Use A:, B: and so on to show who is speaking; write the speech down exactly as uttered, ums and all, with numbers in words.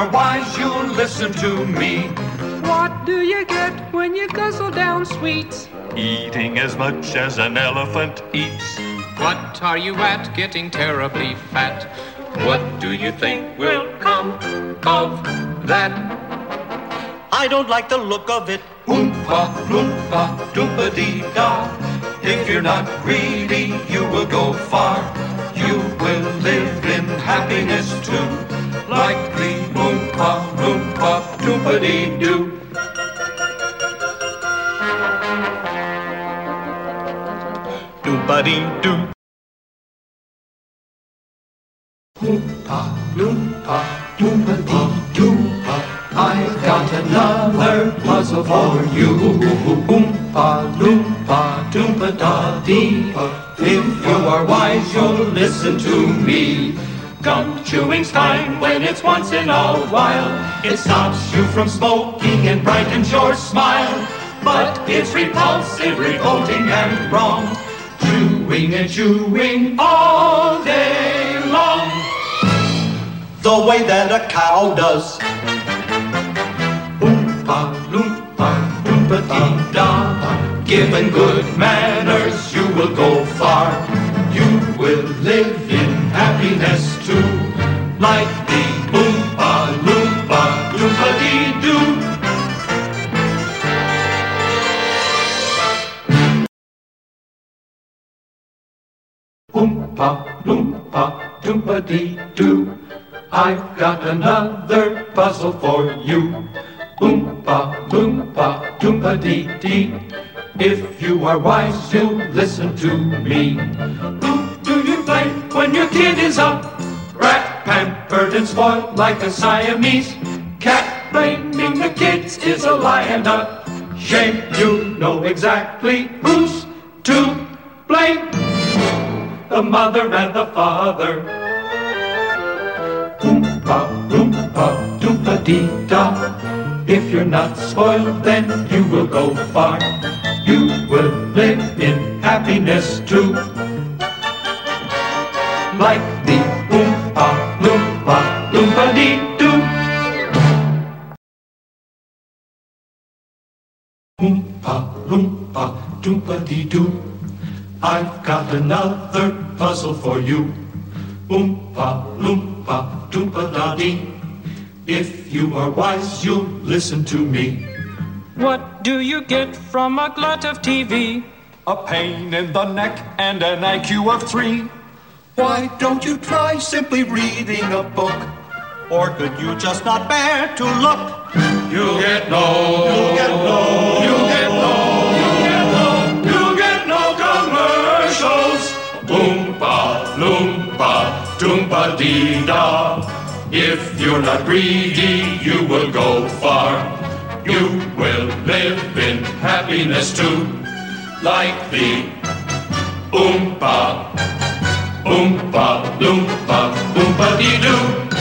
A: are wise, you'll listen to me.
B: What do you get when you guzzle down sweets?
C: Eating as much as an elephant eats.
D: What are you at, getting terribly fat? What do you think will come of that?
E: I don't like the look of it.
A: Oompa, loompa, doompa-dee-da. If you're not greedy, you will go far. You will live in happiness too, like the Oompa, loompa, doompa-dee-doo.
C: Doompa-dee-doo.
A: Oompa, loompa, doompa-dee-doo. I've got another puzzle for you. Oompa, loompa, doompa-da-dee. If you are wise, you'll listen to me. Gum chewing's fine when it's once in a while. It stops you from smoking and brightens your smile. But it's repulsive, revolting, and wrong. Chewing and chewing all day long.
E: The way that a cow does.
A: Oompa, loompa, doompa-dee-da. Given good manners, you will go far. You will live in happiness too, like the Oompa, loompa, doompa-dee-doo. Oompa, loompa, doompa-dee-doo. I've got another puzzle for you. Oompa, loompa, doompa-dee-dee. If you are wise, you'll listen to me. Who do you play when your kid is up? Rat, pampered and spoiled like a Siamese cat. Blaming the kids is a lie and a shame. You know exactly who's to blame. The mother and the father. Oompa, loompa, doompa-dee-da. If you're not spoiled, then you will go far. You will live in happiness too, like the Oompa, loompa, doompa-dee-doo. Oompa, loompa, doompa-dee-doo. I've got another puzzle for you. Oompa, loompa, doompa-da-dee. If you are wise, you'll listen to me.
B: What do you get from a glut of T V?
C: A pain in the neck and an I Q of three.
E: Why don't you try simply reading a book? Or could you just not bear to look?
A: You'll get no,
E: You'll get no,
A: you'll get no, you'll get no, you'll get no commercials. Oompa, loompa, doompa-dee-da. If you're not greedy, you will go far. You will live in happiness too, like the Oompa, Oompa, loompa, oompa-dee-doo.